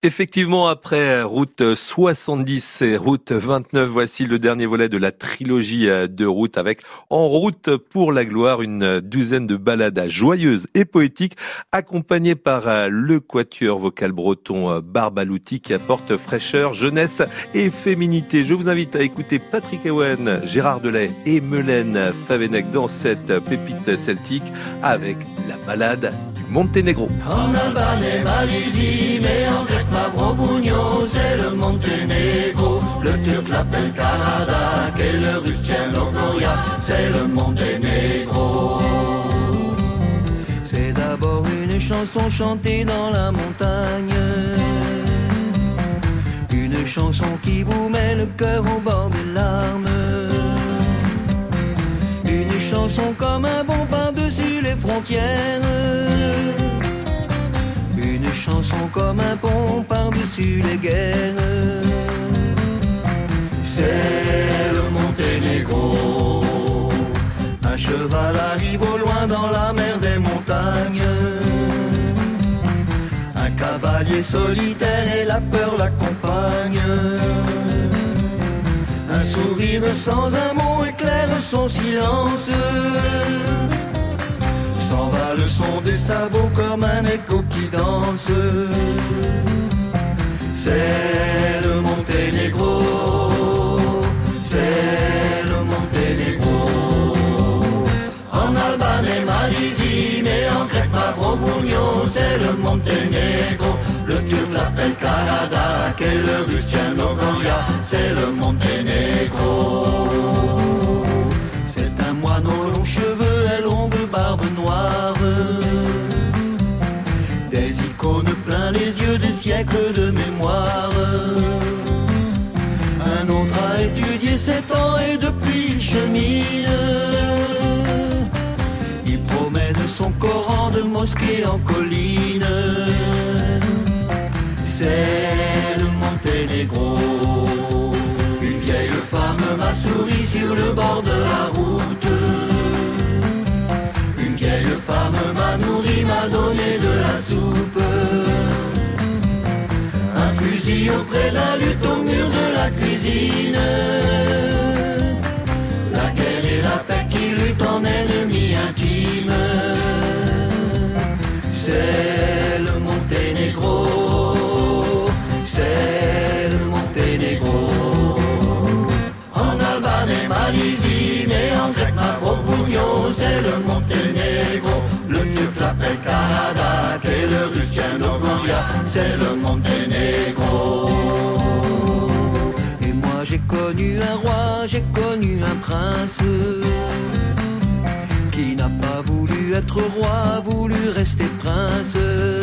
Effectivement, après route 70 et route 29, voici le dernier volet de la trilogie de route avec En route pour la gloire, une douzaine de ballades joyeuses et poétiques accompagnées par le quatuor vocal breton Barbalouti qui apporte fraîcheur, jeunesse et féminité. Je vous invite à écouter Patrick Ewen, Gérard Delay et Melaine Favenec dans cette pépite celtique avec la ballade du Monténégro. En Albanais, Malaisie, mais en grec Mavrovunio, c'est le Monténégro. Le turc l'appelle Karadak et le russe Tchernogoria, c'est le Monténégro. C'est d'abord une chanson chantée dans la montagne, une chanson qui vous met le cœur au bord des larmes, une chanson comme un bon par-dessus les frontières, une chanson comme un pont par-dessus les guerres. C'est le Monténégro. Un cheval arrive au loin dans la mer des montagnes, un cavalier solitaire et la peur l'accompagne. Un sourire sans un mot éclaire son silence. S'en va le son des sabots comme un écho qui danse. C'est le Monténégro, c'est le Monténégro. En albanais, Malaisie, mais en grec Mavrovunio, c'est le Monténégro. Le turc l'appelle Karadak et le russe Tchernogoria, c'est le Monténégro. C'est un moine aux longs cheveux et longue barbe noire, des icônes plein les yeux, des siècles de mémoire. Un autre a étudié 7 ans et depuis il chemine. Il promène son Coran de mosquée en colline. C'est le Monténégro. Une vieille femme m'a souri sur le bord de la route. Une vieille femme m'a nourri, m'a donné de la soupe. Un fusil auprès d'un lutte au mur de la cuisine. La guerre et la paix qui luttent en ennemis intimes. C'est le Monténégro. C'est le Monténégro. En albanais, Malaisie, mais en grec Mavrovunio, c'est le Monténégro. Le turc l'appelle Karadak et le russe Tchernogoria, c'est le Monténégro. Et moi j'ai connu un roi, j'ai connu un prince qui n'a pas voulu être roi, voulu rester prince.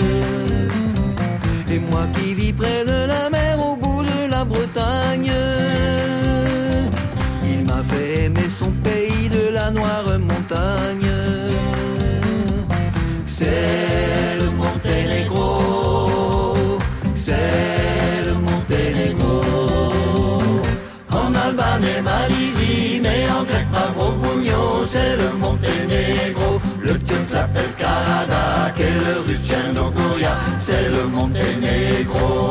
Et moi qui vis près de la mer au bout de la Bretagne, il m'a fait aimer son pays de la noire montagne. C'est le Monténégro, c'est le Monténégro. En albanais, Malaisie, mais en grec Mavrovunio, c'est le Monténégro. Le turc l'appelle Karadak et le russe Tchernogoria, c'est le Monténégro.